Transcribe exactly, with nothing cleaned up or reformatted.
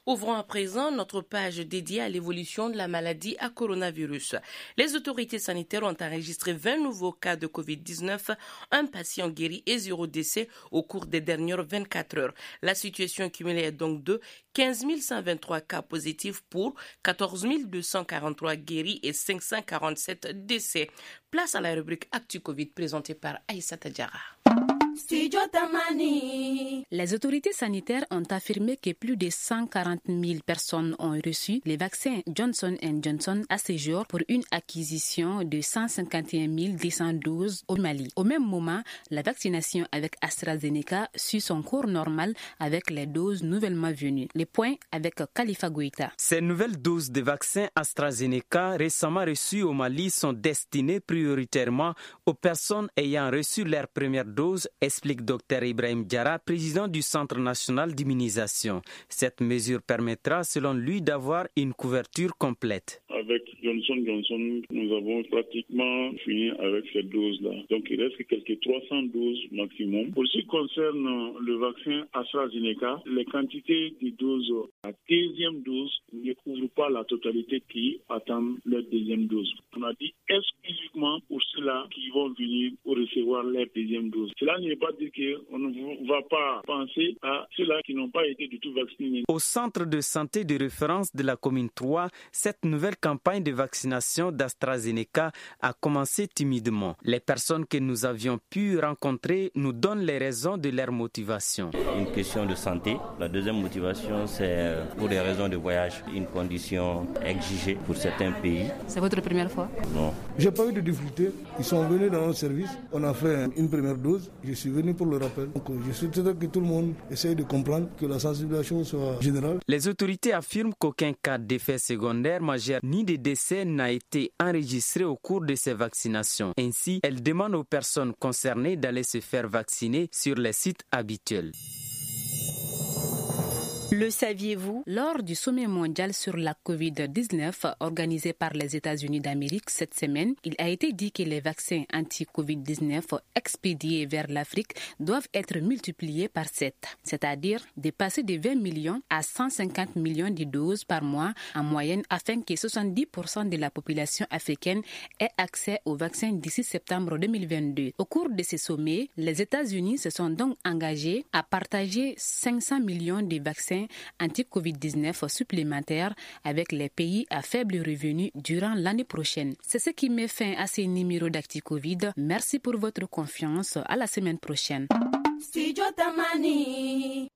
Ouvrons à présent notre page dédiée à l'évolution de la maladie à coronavirus. Les autorités sanitaires ont enregistré vingt nouveaux cas de covid dix-neuf, un patient guéri et zéro décès au cours des dernières vingt-quatre heures. La situation cumulée est donc de quinze mille cent vingt-trois cas positifs pour quatorze mille deux cent quarante-trois guéris et cinq cent quarante-sept décès. Place à la rubrique Actu Covid présentée par Aïssata Diarra. Les autorités sanitaires ont affirmé que plus de cent quarante mille personnes ont reçu les vaccins Johnson and Johnson à ce jour pour une acquisition de cent cinquante et un mille deux cents doses au Mali. Au même moment, la vaccination avec AstraZeneca suit son cours normal avec les doses nouvellement venues. Les points avec Khalifa Goïta. Ces nouvelles doses de vaccins AstraZeneca récemment reçues au Mali sont destinées prioritairement aux personnes ayant reçu leur première dose, explique Dr Ibrahim Diarra, président du Centre national d'immunisation. Cette mesure permettra, selon lui, d'avoir une couverture complète. Avec Johnson Johnson, nous avons pratiquement fini avec cette dose-là. Donc, il reste quelques trois cents doses maximum. Pour ce qui concerne le vaccin AstraZeneca, les quantités de doses, la deuxième dose ne couvre pas la totalité qui attendent leur deuxième dose. On a dit exclusivement pour ceux-là qui vont venir pour recevoir leur deuxième dose. Cela ne veut pas dire qu'on ne va pas penser à ceux-là qui n'ont pas été du tout vaccinés. Au centre de santé de référence de la commune trois, cette nouvelle campagne de vaccination d'AstraZeneca a commencé timidement. Les personnes que nous avions pu rencontrer nous donnent les raisons de leur motivation. Une question de santé. La deuxième motivation, c'est pour des raisons de voyage, une condition exigée pour certains pays. C'est votre première fois? Non. J'ai pas eu de difficulté. Ils sont venus dans notre service. On a fait une première dose. Je suis venu pour le rappel. Donc, je souhaite que tout le monde essaye de comprendre que la sensibilisation soit générale. Les autorités affirment qu'aucun cas d'effet secondaire majeur ni de décès n'a été enregistré au cours de ces vaccinations. Ainsi, elles demandent aux personnes concernées d'aller se faire vacciner sur les sites habituels. Le saviez-vous? Lors du sommet mondial sur la covid dix-neuf organisé par les États-Unis d'Amérique cette semaine, il a été dit que les vaccins anti-covid dix-neuf expédiés vers l'Afrique doivent être multipliés par sept, c'est-à-dire de passer de vingt millions à cent cinquante millions de doses par mois en moyenne afin que soixante-dix pour cent de la population africaine ait accès aux vaccins d'ici septembre deux mille vingt-deux. Au cours de ce sommet, les États-Unis se sont donc engagés à partager cinq cents millions de vaccins anti-covid dix-neuf supplémentaires avec les pays à faible revenu durant l'année prochaine. C'est ce qui met fin à ce numéro d'ActuCovid. Merci pour votre confiance. À la semaine prochaine.